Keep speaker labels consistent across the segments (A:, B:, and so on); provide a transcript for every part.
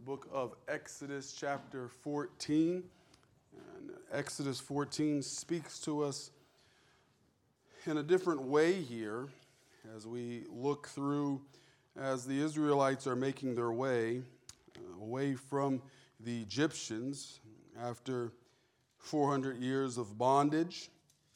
A: book of Exodus chapter 14. And Exodus 14 speaks to us in a different way here as we look through as the Israelites are making their way away from the Egyptians after 400 years of bondage.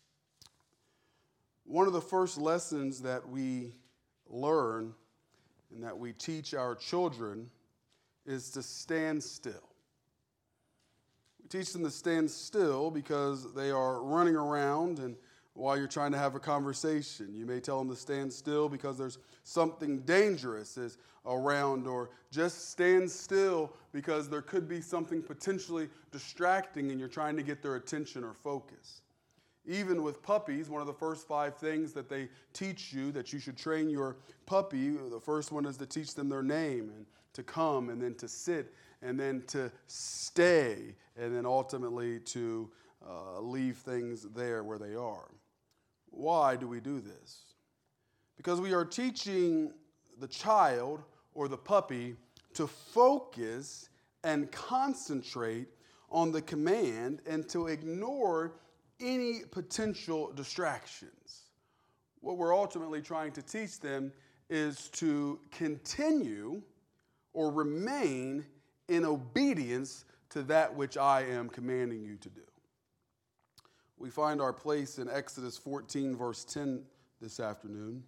A: One of the first lessons that we learn and that we teach our children is to stand still. We teach them to stand still because they are running around, and while you're trying to have a conversation, you may tell them to stand still because there's something dangerous is around, or just stand still because there could be something potentially distracting and you're trying to get their attention or focus. Even with puppies, one of the first 5 things that they teach you that you should train your puppy, the first one is to teach them their name and to come and then to sit and then to stay and then ultimately to leave things there where they are. Why do we do this? Because we are teaching the child or the puppy to focus and concentrate on the command and to ignore any potential distractions. What we're ultimately trying to teach them is to continue or remain in obedience to that which I am commanding you to do. We find our place in Exodus 14, verse 10 this afternoon.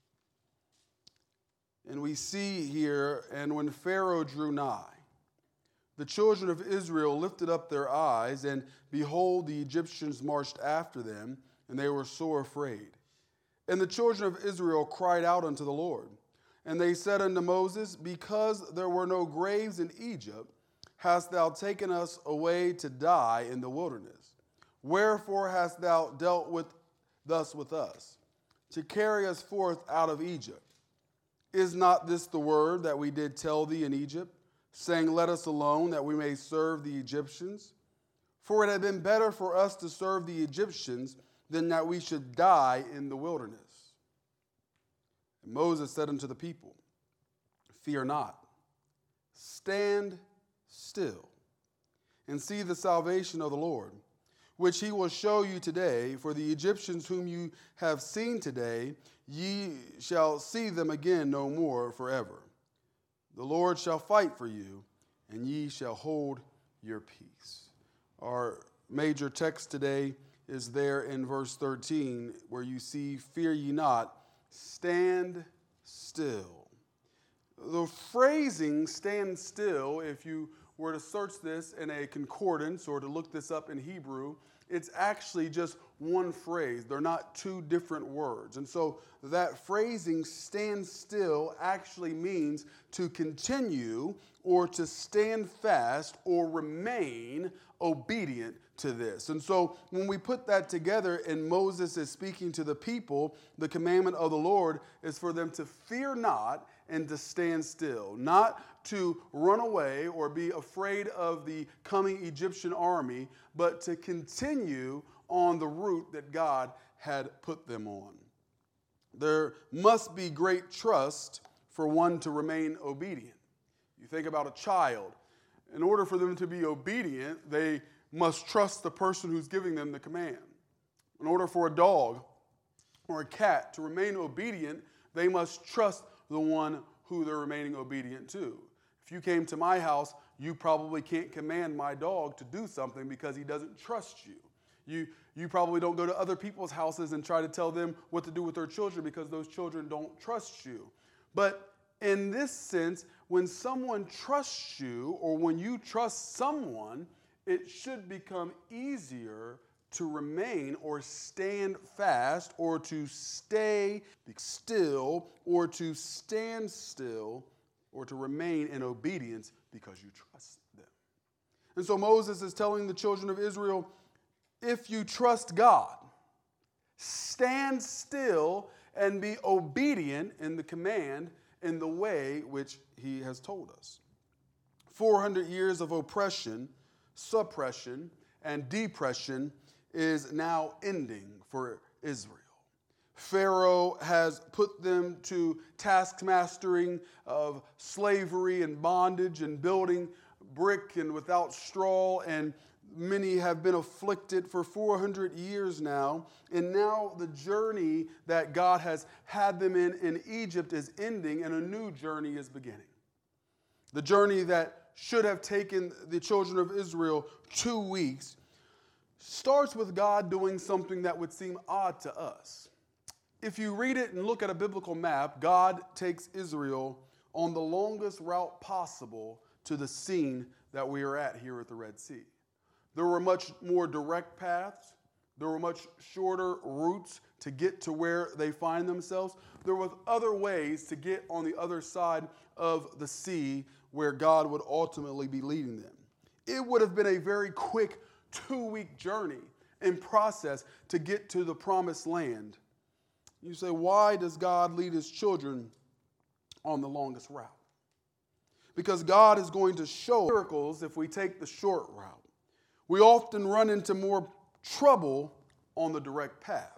A: And we see here, and when Pharaoh drew nigh, the children of Israel lifted up their eyes, and behold, the Egyptians marched after them, and they were sore afraid. And the children of Israel cried out unto the Lord. And they said unto Moses, because there were no graves in Egypt, hast thou taken us away to die in the wilderness? Wherefore hast thou dealt thus with us, to carry us forth out of Egypt? Is not this the word that we did tell thee in Egypt, saying, let us alone, that we may serve the Egyptians? For it had been better for us to serve the Egyptians than that we should die in the wilderness. And Moses said unto the people, fear not, stand still, and see the salvation of the Lord, which he will show you today. For the Egyptians whom you have seen today, ye shall see them again no more forever. The Lord shall fight for you, and ye shall hold your peace. Our major text today is there in verse 13, where you see, fear ye not, stand still. The phrasing stand still, if you were to search this in a concordance or to look this up in Hebrew, it's actually just one phrase. They're not 2 different words. And so that phrasing, stand still, actually means to continue or to stand fast or remain obedient to this. And so when we put that together and Moses is speaking to the people, the commandment of the Lord is for them to fear not and to stand still, not to run away or be afraid of the coming Egyptian army, but to continue on the route that God had put them on. There must be great trust for one to remain obedient. You think about a child. In order for them to be obedient, they must trust the person who's giving them the command. In order for a dog or a cat to remain obedient, they must trust the one who they're remaining obedient to. If you came to my house, you probably can't command my dog to do something because he doesn't trust you. You probably don't go to other people's houses and try to tell them what to do with their children because those children don't trust you. But in this sense, when someone trusts you or when you trust someone, it should become easier to remain or stand fast or to stay still or to stand still or to remain in obedience because you trust them. And so Moses is telling the children of Israel, if you trust God, stand still and be obedient in the command in the way which he has told us. 400 years of oppression, suppression, and depression is now ending for Israel. Pharaoh has put them to taskmastering of slavery and bondage and building brick and without straw, and many have been afflicted for 400 years now. And now the journey that God has had them in Egypt is ending, and a new journey is beginning. The journey that should have taken the children of Israel 2 weeks starts with God doing something that would seem odd to us. If you read it and look at a biblical map, God takes Israel on the longest route possible to the scene that we are at here at the Red Sea. There were much more direct paths. There were much shorter routes to get to where they find themselves. There were other ways to get on the other side of the sea where God would ultimately be leading them. It would have been a very quick 2-week journey and process to get to the promised land. You say, why does God lead his children on the longest route? Because God is going to show miracles if we take the short route. We often run into more trouble on the direct path.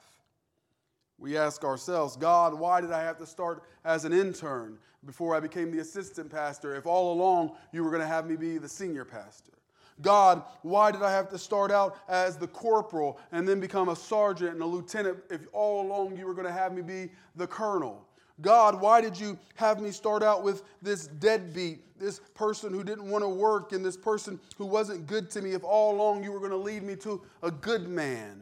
A: We ask ourselves, God, why did I have to start as an intern before I became the assistant pastor if all along you were going to have me be the senior pastor? God, why did I have to start out as the corporal and then become a sergeant and a lieutenant if all along you were going to have me be the colonel? God, why did you have me start out with this deadbeat, this person who didn't want to work, and this person who wasn't good to me if all along you were going to lead me to a good man?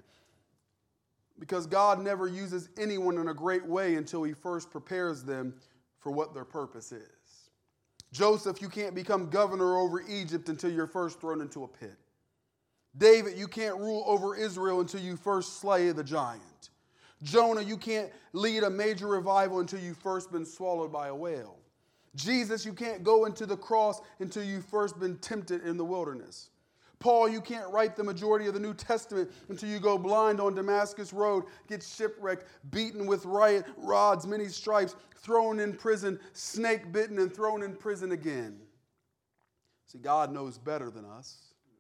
A: Because God never uses anyone in a great way until he first prepares them for what their purpose is. Joseph, you can't become governor over Egypt until you're first thrown into a pit. David, you can't rule over Israel until you first slay the giant. Jonah, you can't lead a major revival until you've first been swallowed by a whale. Jesus, you can't go into the cross until you've first been tempted in the wilderness. Paul, you can't write the majority of the New Testament until you go blind on Damascus Road, get shipwrecked, beaten with riot rods, many stripes, thrown in prison, snake bitten, and thrown in prison again. See, God knows better than us.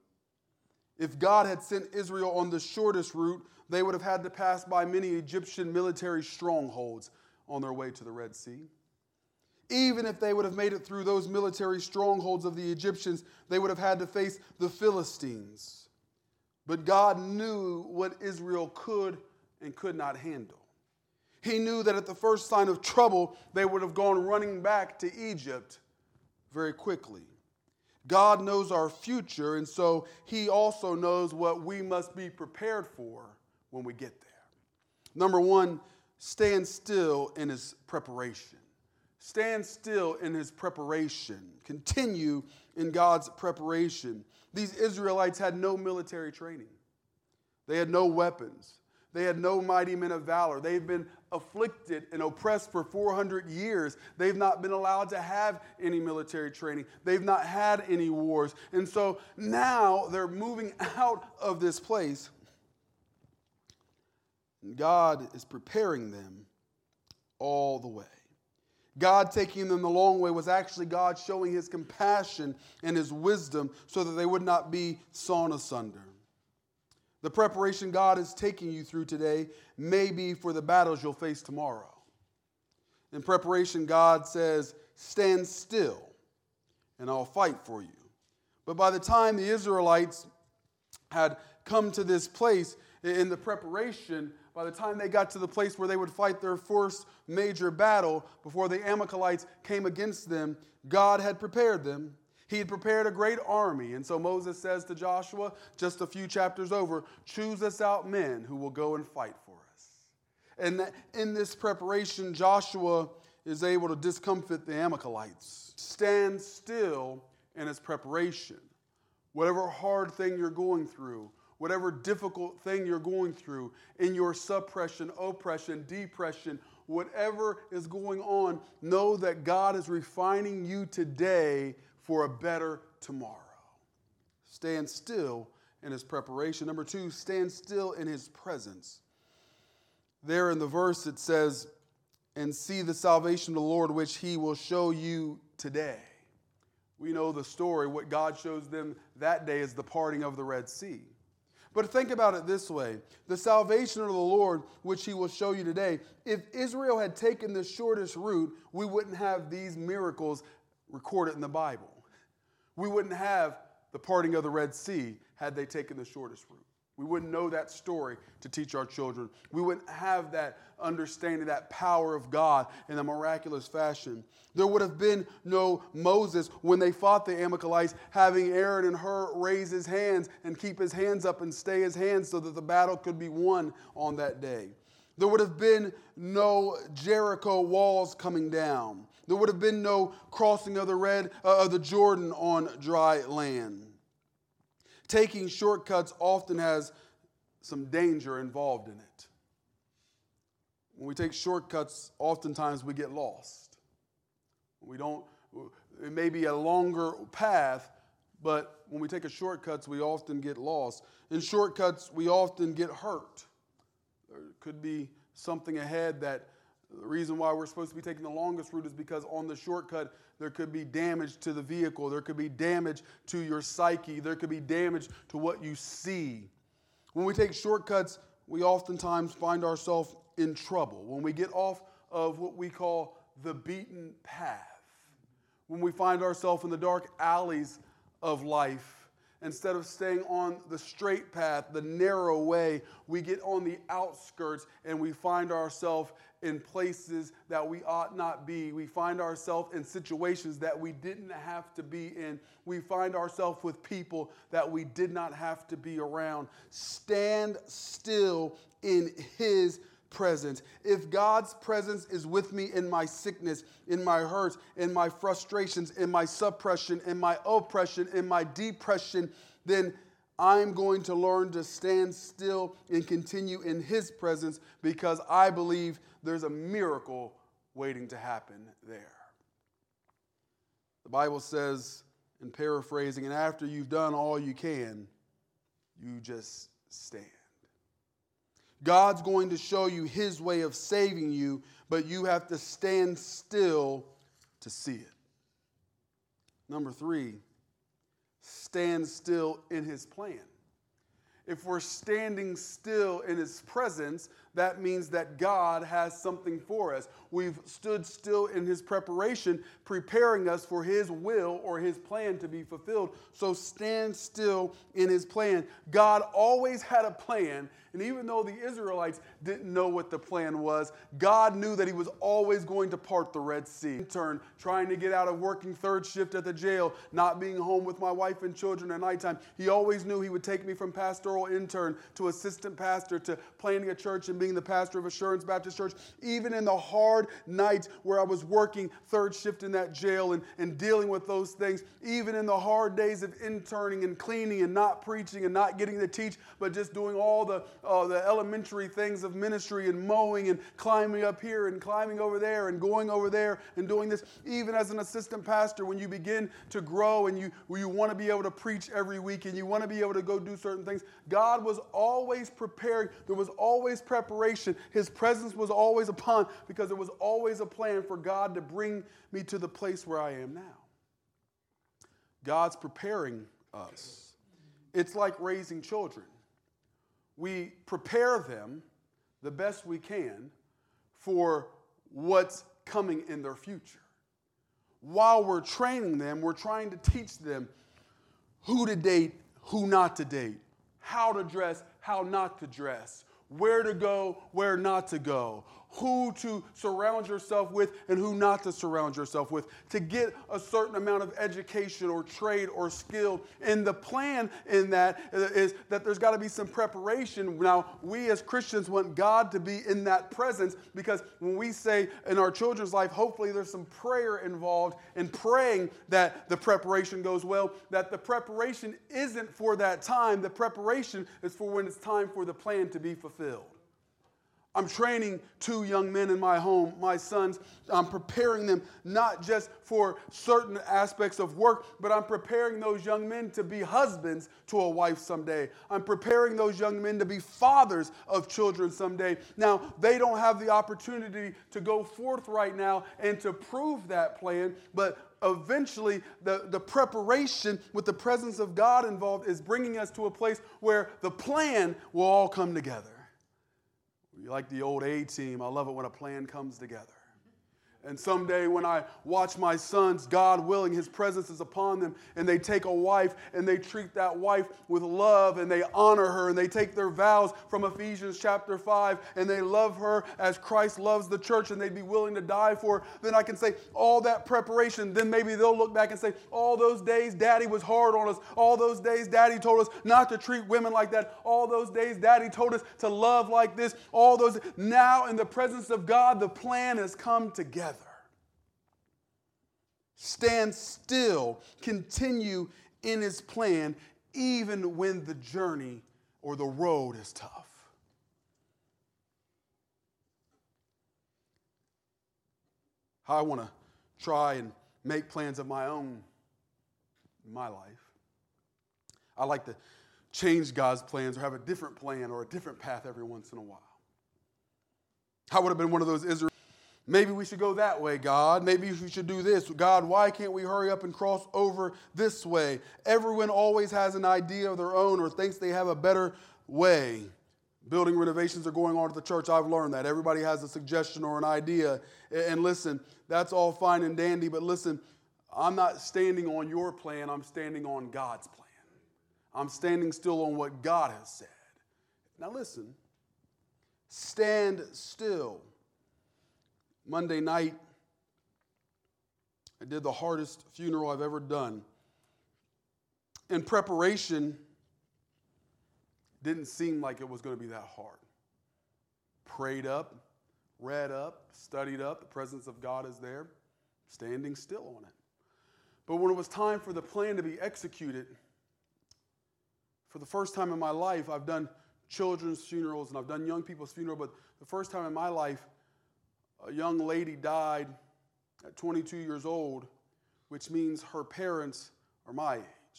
A: If God had sent Israel on the shortest route, they would have had to pass by many Egyptian military strongholds on their way to the Red Sea. Even if they would have made it through those military strongholds of the Egyptians, they would have had to face the Philistines. But God knew what Israel could and could not handle. He knew that at the first sign of trouble, they would have gone running back to Egypt very quickly. God knows our future, and so he also knows what we must be prepared for when we get there. Number one, stand still in his preparation. Stand still in his preparation. Continue in God's preparation. These Israelites had no military training. They had no weapons. They had no mighty men of valor. They've been afflicted and oppressed for 400 years. They've not been allowed to have any military training. They've not had any wars. And so now they're moving out of this place. And God is preparing them all the way. God taking them the long way was actually God showing his compassion and his wisdom so that they would not be sawn asunder. The preparation God is taking you through today may be for the battles you'll face tomorrow. In preparation, God says, stand still and I'll fight for you. But by the time the Israelites had come to this place in the preparation, by the time they got to the place where they would fight their first major battle before the Amalekites came against them, God had prepared them. He had prepared a great army. And so Moses says to Joshua, just a few chapters over, choose us out men who will go and fight for us. And in this preparation, Joshua is able to discomfit the Amalekites. Stand still in his preparation. Whatever hard thing you're going through, whatever difficult thing you're going through, in your suppression, oppression, depression, whatever is going on, know that God is refining you today for a better tomorrow. Stand still in his preparation. Number two, stand still in his presence. There in the verse it says, and see the salvation of the Lord, which he will show you today. We know the story. What God shows them that day is the parting of the Red Sea. But think about it this way. The salvation of the Lord, which he will show you today, if Israel had taken the shortest route, we wouldn't have these miracles recorded in the Bible. We wouldn't have the parting of the Red Sea had they taken the shortest route. We wouldn't know that story to teach our children. We wouldn't have that understanding, that power of God in a miraculous fashion. There would have been no Moses when they fought the Amalekites, having Aaron and Hur raise his hands and keep his hands up and stay his hands so that the battle could be won on that day. There would have been no Jericho walls coming down. There would have been no crossing of the Jordan on dry land. Taking shortcuts often has some danger involved in it. When we take shortcuts, oftentimes we get lost. It may be a longer path, but when we take shortcuts, we often get lost. In shortcuts, we often get hurt. There could be something ahead that the reason why we're supposed to be taking the longest route is because on the shortcut, there could be damage to the vehicle. There could be damage to your psyche. There could be damage to what you see. When we take shortcuts, we oftentimes find ourselves in trouble. When we get off of what we call the beaten path. When we find ourselves in the dark alleys of life. Instead of staying on the straight path, the narrow way, we get on the outskirts and we find ourselves in places that we ought not be. We find ourselves in situations that we didn't have to be in. We find ourselves with people that we did not have to be around. Stand still in his presence. If God's presence is with me in my sickness, in my hurts, in my frustrations, in my suppression, in my oppression, in my depression, then I'm going to learn to stand still and continue in his presence because I believe there's a miracle waiting to happen there. The Bible says, in paraphrasing, and after you've done all you can, you just stand. God's going to show you his way of saving you, but you have to stand still to see it. Number 3, stand still in his plan. If we're standing still in his presence, that means that God has something for us. We've stood still in his preparation, preparing us for his will or his plan to be fulfilled. So stand still in his plan. God always had a plan, and even though the Israelites didn't know what the plan was, God knew that he was always going to part the Red Sea. Trying to get out of working third shift at the jail, not being home with my wife and children at nighttime. He always knew he would take me from pastoral intern to assistant pastor to planning a church and being the pastor of Assurance Baptist Church. Even in the hard nights where I was working third shift in that jail and dealing with those things, even in the hard days of interning and cleaning and not preaching and not getting to teach, but just doing all the elementary things of ministry and mowing and climbing up here and climbing over there and going over there and doing this. Even as an assistant pastor, when you begin to grow and you want to be able to preach every week and you want to be able to go do certain things, God was always preparing. There was always preparation. His presence was always upon because there was always a plan for God to bring me to the place where I am now. God's preparing us. It's like raising children. We prepare them the best we can for what's coming in their future. While we're training them, we're trying to teach them who to date, who not to date, how to dress, how not to dress, where to go, where not to go, who to surround yourself with and who not to surround yourself with, to get a certain amount of education or trade or skill. And the plan in that is that there's got to be some preparation. Now, we as Christians want God to be in that presence because when we say in our children's life, hopefully there's some prayer involved in praying that the preparation goes well, that the preparation isn't for that time. The preparation is for when it's time for the plan to be fulfilled. I'm training 2 young men in my home, my sons. I'm preparing them not just for certain aspects of work, but I'm preparing those young men to be husbands to a wife someday. I'm preparing those young men to be fathers of children someday. Now, they don't have the opportunity to go forth right now and to prove that plan, but eventually the preparation with the presence of God involved is bringing us to a place where the plan will all come together. You like the old A-team. I love it when a plan comes together. And someday when I watch my sons, God willing, his presence is upon them, and they take a wife and they treat that wife with love and they honor her and they take their vows from Ephesians chapter 5 and they love her as Christ loves the church and they'd be willing to die for her, then I can say all that preparation, then maybe they'll look back and say, all those days Daddy was hard on us. All those days Daddy told us not to treat women like that. All those days Daddy told us to love like this. All those, now in the presence of God, the plan has come together. Stand still, continue in his plan, even when the journey or the road is tough. I want to try and make plans of my own in my life. I like to change God's plans or have a different plan or a different path every once in a while. I would have been one of those Israelites. Maybe we should go that way, God. Maybe we should do this. God, why can't we hurry up and cross over this way? Everyone always has an idea of their own or thinks they have a better way. Building renovations are going on at the church. I've learned that. Everybody has a suggestion or an idea. And listen, that's all fine and dandy, but listen, I'm not standing on your plan. I'm standing on God's plan. I'm standing still on what God has said. Now listen, stand still. Monday night, I did the hardest funeral I've ever done. In preparation, didn't seem like it was going to be that hard. Prayed up, read up, studied up. The presence of God is there, standing still on it. But when it was time for the plan to be executed, for the first time in my life, I've done children's funerals and I've done young people's funerals, but the first time in my life, a young lady died at 22 years old, which means her parents are my age.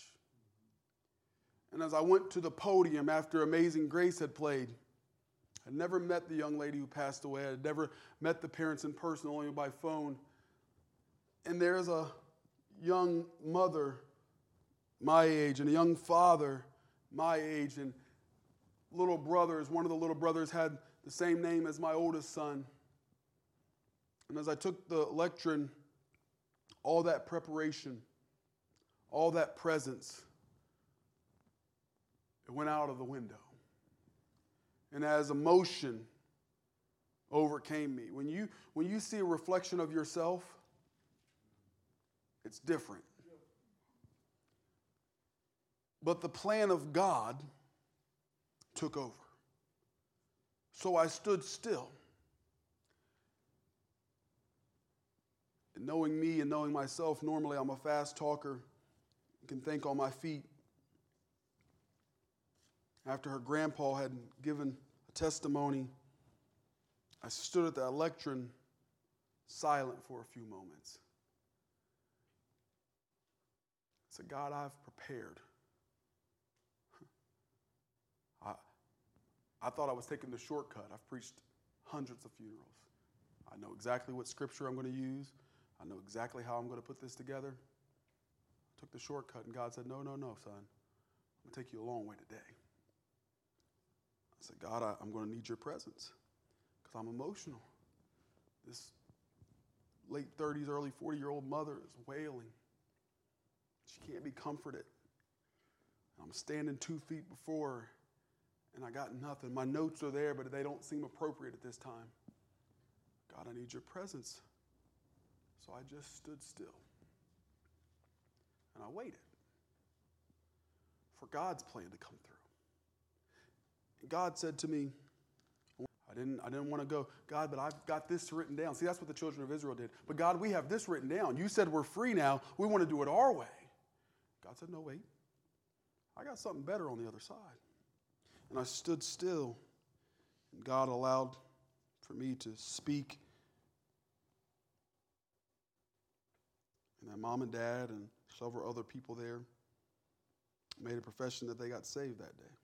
A: And as I went to the podium after Amazing Grace had played, I'd never met the young lady who passed away. I'd never met the parents in person, only by phone. And there's a young mother my age and a young father my age. And little brothers, one of the little brothers had the same name as my oldest son. And as I took the lectern, all that preparation, all that presence, it went out of the window. And as emotion overcame me, when you see a reflection of yourself, it's different. But the plan of God took over. So I stood still. And knowing me and knowing myself, normally I'm a fast talker, can think on my feet. After her grandpa had given a testimony, I stood at that lectern silent for a few moments. I said, God, I've prepared. I thought I was taking the shortcut. I've preached hundreds of funerals. I know exactly what scripture I'm going to use. I know exactly how I'm going to put this together. I took the shortcut, and God said, no, son. I'm going to take you a long way today. I said, God, I'm going to need your presence because I'm emotional. This late 30s, early 40-year-old mother is wailing. She can't be comforted. I'm standing 2 feet before her, and I got nothing. My notes are there, but they don't seem appropriate at this time. God, I need your presence. So I just stood still. And I waited for God's plan to come through. And God said to me, I didn't want to go, God, but I've got this written down. See, that's what the children of Israel did. But God, we have this written down. You said we're free now. We want to do it our way. God said, no, wait. I got something better on the other side. And I stood still, and God allowed for me to speak. And that mom and dad and several other people there made a profession that they got saved that day.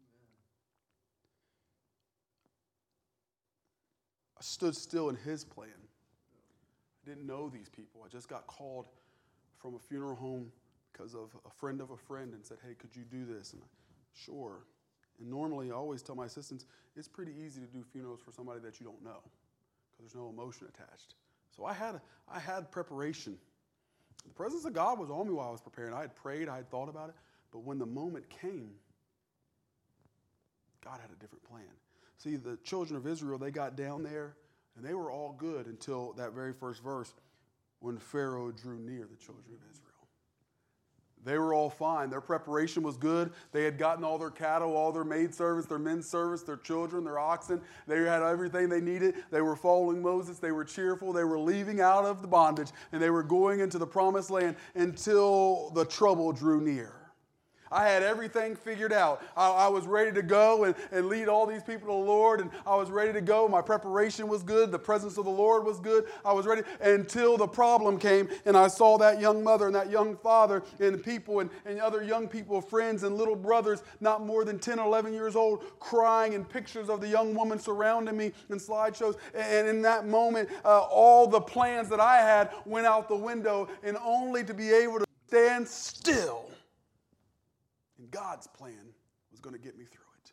A: I stood still in his plan. I didn't know these people. I just got called from a funeral home because of a friend and said, hey, could you do this? And sure. And normally I always tell my assistants, it's pretty easy to do funerals for somebody that you don't know because there's no emotion attached. So I had preparation. The presence of God was on me while I was preparing. I had prayed, I had thought about it. But when the moment came, God had a different plan. See, the children of Israel, they got down there, and they were all good until that very first verse when Pharaoh drew near the children of Israel. They were all fine. Their preparation was good. They had gotten all their cattle, all their maidservants, their men servants, their children, their oxen. They had everything they needed. They were following Moses. They were cheerful. They were leaving out of the bondage, and they were going into the promised land until the trouble drew near. I had everything figured out. I was ready to go and lead all these people to the Lord, and I was ready to go. My preparation was good. The presence of the Lord was good. I was ready until the problem came, and I saw that young mother and that young father and people and other young people, friends and little brothers, not more than 10 or 11 years old, crying, and pictures of the young woman surrounding me in slideshows. And in that moment, all the plans that I had went out the window, and only to be able to stand still. And God's plan was going to get me through it.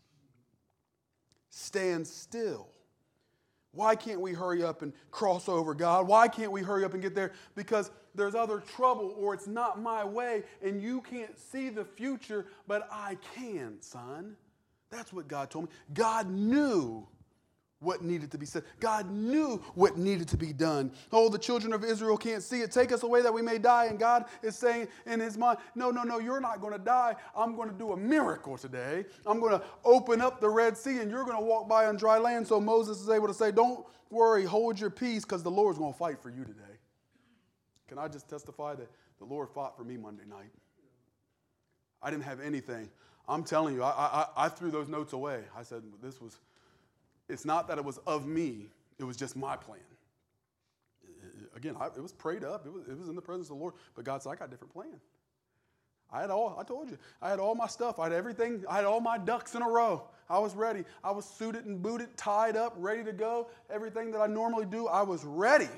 A: Stand still. Why can't we hurry up and cross over, God? Why can't we hurry up and get there? Because there's other trouble, or it's not my way, and you can't see the future, but I can, son. That's what God told me. God knew what needed to be said. God knew what needed to be done. Oh, the children of Israel can't see it. Take us away that we may die. And God is saying in his mind, no, you're not going to die. I'm going to do a miracle today. I'm going to open up the Red Sea, and you're going to walk by on dry land. So Moses is able to say, don't worry, hold your peace, because the Lord's going to fight for you today. Can I just testify that the Lord fought for me Monday night? I didn't have anything. I'm telling you, I threw those notes away. I said, it's not that it was of me. It was just my plan. Again, it was prayed up. It was in the presence of the Lord. But God said, I got a different plan. I told you, I had all my stuff. I had everything. I had all my ducks in a row. I was ready. I was suited and booted, tied up, ready to go. Everything that I normally do, I was ready.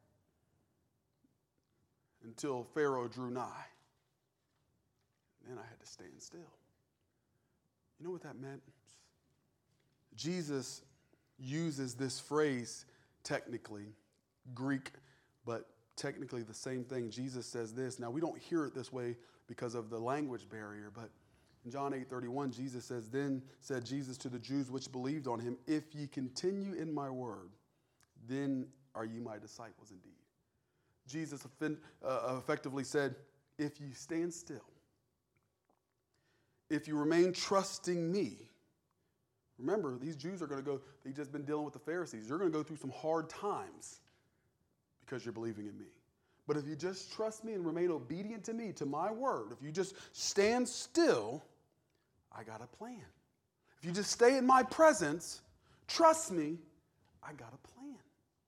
A: Until Pharaoh drew nigh. Then I had to stand still. You know what that meant? Jesus uses this phrase technically, Greek, but technically the same thing. Jesus says this. Now, we don't hear it this way because of the language barrier, but in John 8:31, Jesus says, then said Jesus to the Jews which believed on him, if ye continue in my word, then are ye my disciples indeed. Jesus effectively said, if you stand still, if you remain trusting me. Remember, these Jews are going to go, they've just been dealing with the Pharisees. You're going to go through some hard times because you're believing in me. But if you just trust me and remain obedient to me, to my word, if you just stand still, I got a plan. If you just stay in my presence, trust me, I got a plan.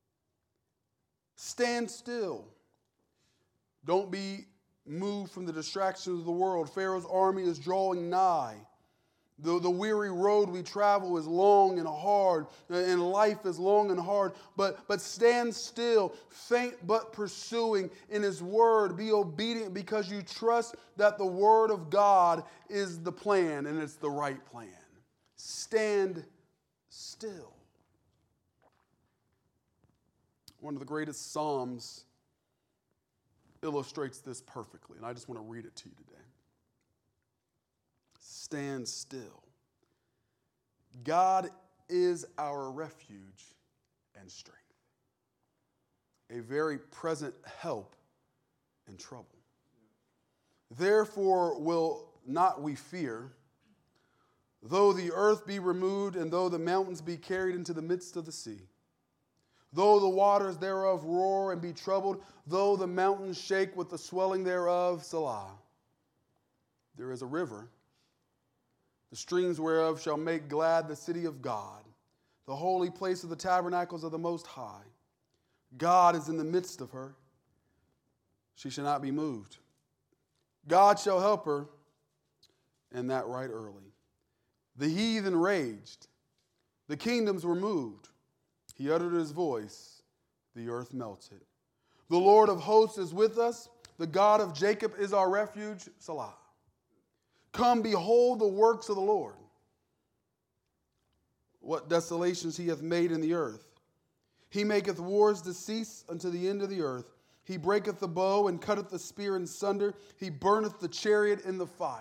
A: Stand still. Don't be moved from the distractions of the world. Pharaoh's army is drawing nigh. The weary road we travel is long and hard, and life is long and hard. But stand still, faint but pursuing in his word. Be obedient because you trust that the word of God is the plan, and it's the right plan. Stand still. One of the greatest Psalms illustrates this perfectly, and I just want to read it to you today. Stand still. God is our refuge and strength, a very present help in trouble. Therefore will not we fear, though the earth be removed, and though the mountains be carried into the midst of the sea. Though the waters thereof roar and be troubled, though the mountains shake with the swelling thereof, Selah. There is a river, the streams whereof shall make glad the city of God, the holy place of the tabernacles of the Most High. God is in the midst of her. She shall not be moved. God shall help her, and that right early. The heathen raged. The kingdoms were moved. He uttered his voice. The earth melted. The Lord of hosts is with us. The God of Jacob is our refuge. Salah. Come, behold the works of the Lord. What desolations he hath made in the earth. He maketh wars to cease unto the end of the earth. He breaketh the bow and cutteth the spear in sunder. He burneth the chariot in the fire.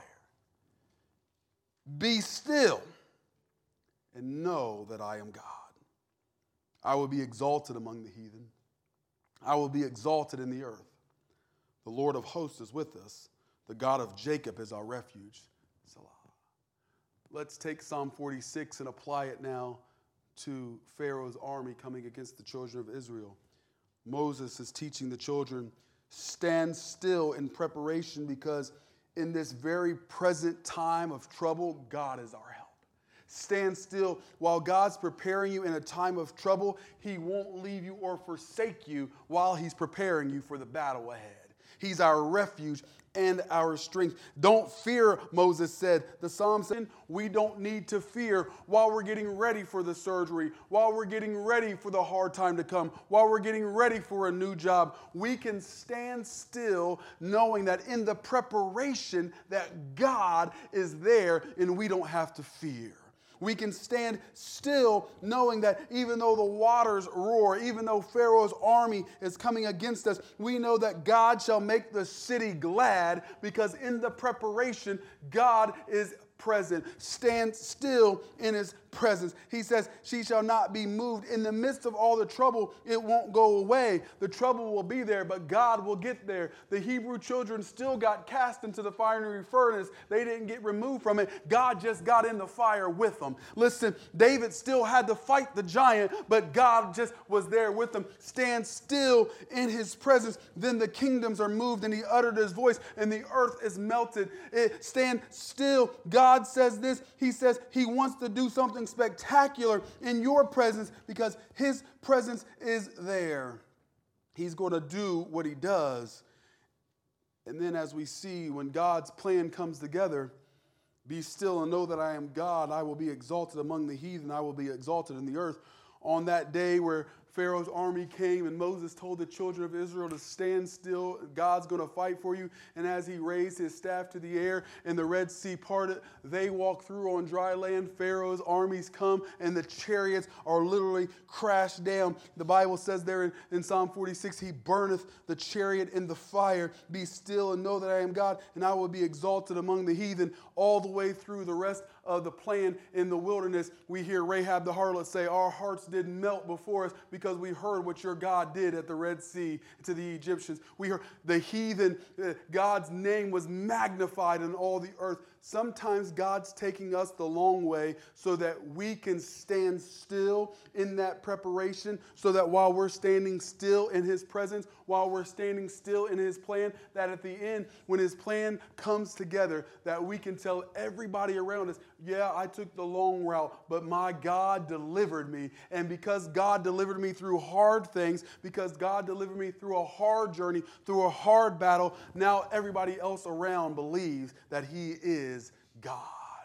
A: Be still and know that I am God. I will be exalted among the heathen. I will be exalted in the earth. The Lord of hosts is with us. The God of Jacob is our refuge. Salah. Let's take Psalm 46 and apply it now to Pharaoh's army coming against the children of Israel. Moses is teaching the children, stand still in preparation, because in this very present time of trouble, God is our help. Stand still while God's preparing you in a time of trouble. He won't leave you or forsake you while he's preparing you for the battle ahead. He's our refuge and our strength. Don't fear, Moses said. The Psalm said we don't need to fear while we're getting ready for the surgery, while we're getting ready for the hard time to come, while we're getting ready for a new job. We can stand still knowing that in the preparation that God is there and we don't have to fear. We can stand still knowing that even though the waters roar, even though Pharaoh's army is coming against us, we know that God shall make the city glad, because in the preparation, God is present. Stand still in his presence. He says, she shall not be moved. In the midst of all the trouble, it won't go away. The trouble will be there, but God will get there. The Hebrew children still got cast into the fiery furnace. They didn't get removed from it. God just got in the fire with them. Listen, David still had to fight the giant, but God just was there with them. Stand still in his presence. Then the kingdoms are moved, and he uttered his voice, and the earth is melted. Stand still. God says this. He says he wants to do something spectacular in your presence, because his presence is there. He's going to do what he does. And then, as we see, when God's plan comes together, be still and know that I am God. I will be exalted among the heathen. I will be exalted in the earth. On that day where Pharaoh's army came and Moses told the children of Israel to stand still, God's going to fight for you. And as he raised his staff to the air and the Red Sea parted, they walked through on dry land. Pharaoh's armies come and the chariots are literally crashed down. The Bible says there in Psalm 46, he burneth the chariot in the fire. Be still and know that I am God, and I will be exalted among the heathen. All the way through the rest of the plan in the wilderness, we hear Rahab the harlot say, our hearts didn't melt before us because we heard what your God did at the Red Sea to the Egyptians. We heard the heathen, God's name was magnified in all the earth. Sometimes God's taking us the long way so that we can stand still in that preparation, so that while we're standing still in his presence, while we're standing still in his plan, that at the end, when his plan comes together, that we can tell everybody around us, yeah, I took the long route, but my God delivered me. And because God delivered me through hard things, because God delivered me through a hard journey, through a hard battle, now everybody else around believes that he is God.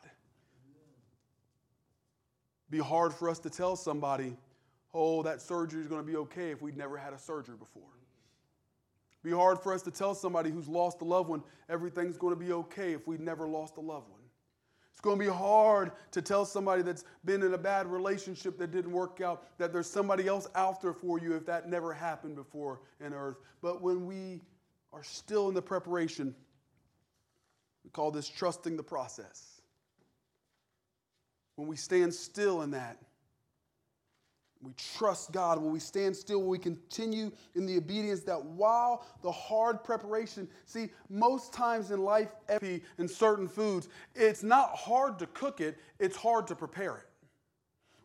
A: Be hard for us to tell somebody, oh, that surgery is going to be okay if we'd never had a surgery before. Be hard for us to tell somebody who's lost a loved one everything's going to be okay if we'd never lost a loved one. It's going to be hard to tell somebody that's been in a bad relationship that didn't work out that there's somebody else out there for you if that never happened before in earth. But when we are still in the preparation, we call this trusting the process. When we stand still in that, we trust God. When we stand still, when we continue in the obedience, that while the hard preparation, see, most times in life, in certain foods, it's not hard to cook it, it's hard to prepare it.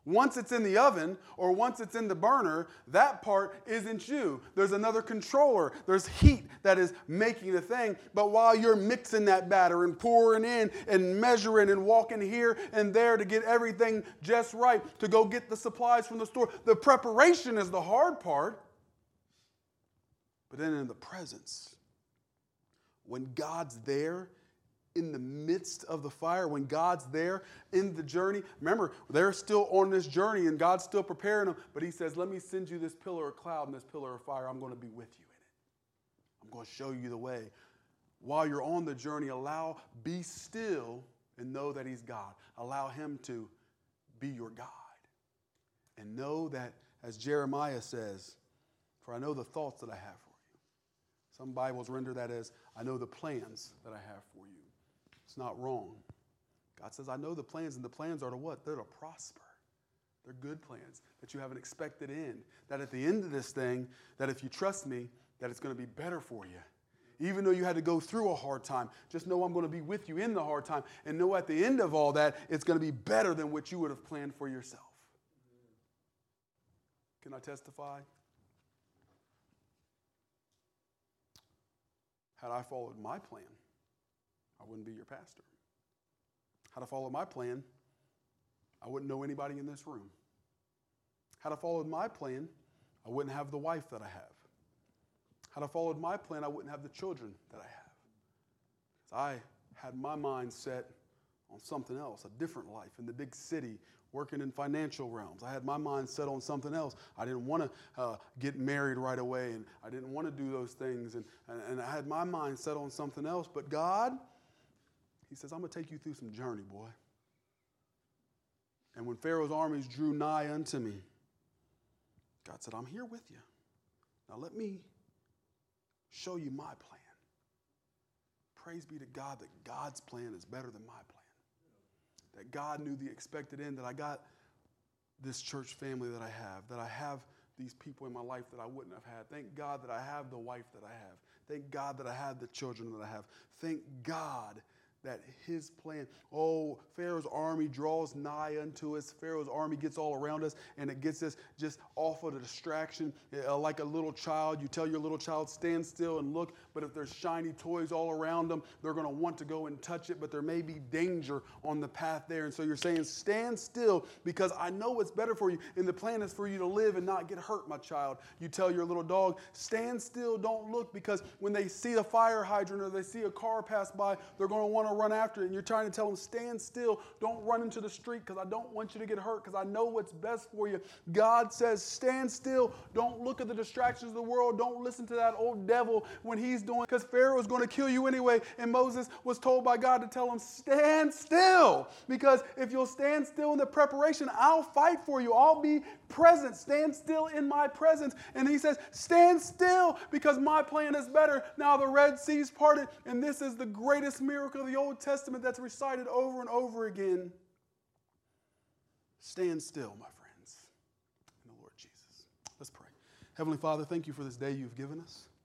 A: Once it's in the oven or once it's in the burner, that part isn't you. There's another controller. There's heat that is making the thing. But while you're mixing that batter and pouring in and measuring and walking here and there to get everything just right, to go get the supplies from the store, the preparation is the hard part. But then in the presence, when God's there, in the midst of the fire, when God's there in the journey. Remember, they're still on this journey and God's still preparing them. But he says, let me send you this pillar of cloud and this pillar of fire. I'm going to be with you in it. I'm going to show you the way. While you're on the journey, be still and know that he's God. Allow him to be your guide. And know that, as Jeremiah says, for I know the thoughts that I have for you. Some Bibles render that as, I know the plans that I have for you. It's not wrong. God says, I know the plans, and the plans are to what? They're to prosper. They're good plans, that you have an expected end. That at the end of this thing, that if you trust me, that it's going to be better for you. Even though you had to go through a hard time, just know I'm going to be with you in the hard time. And know at the end of all that, it's going to be better than what you would have planned for yourself. Can I testify? Had I followed my plan, I wouldn't be your pastor. Had I followed my plan, I wouldn't know anybody in this room. Had I followed my plan, I wouldn't have the wife that I have. Had I followed my plan, I wouldn't have the children that I have. Because I had my mind set on something else, a different life in the big city, working in financial realms. I had my mind set on something else. I didn't want to get married right away, and I didn't want to do those things. And I had my mind set on something else. But God, he says, I'm going to take you through some journey, boy. And when Pharaoh's armies drew nigh unto me, God said, I'm here with you. Now let me show you my plan. Praise be to God that God's plan is better than my plan. That God knew the expected end, that I got this church family that I have these people in my life that I wouldn't have had. Thank God that I have the wife that I have. Thank God that I have the children that I have. Thank God that his plan, Pharaoh's army draws nigh unto us. Pharaoh's army gets all around us, and it gets us just off of the distraction. Like a little child, you tell your little child, stand still and look, but if there's shiny toys all around them, they're going to want to go and touch it, but there may be danger on the path there. And so you're saying, stand still, because I know what's better for you, and the plan is for you to live and not get hurt, my child. You tell your little dog, stand still, don't look, because when they see a fire hydrant or they see a car pass by, they're going to want to run after it, and you're trying to tell them, stand still, don't run into the street, because I don't want you to get hurt, because I know what's best for you. God says, stand still, don't look at the distractions of the world, don't listen to that old devil when he's doing, because Pharaoh is going to kill you anyway, and Moses was told by God to tell him, stand still, because if you'll stand still in the preparation, I'll fight for you, I'll be present, stand still in my presence. And he says, stand still, because my plan is better. Now the Red Sea's parted, and this is the greatest miracle of the Old Testament that's recited over and over again. Stand still, my friends, in the Lord Jesus. Let's pray. Heavenly Father, thank you for this day you've given us.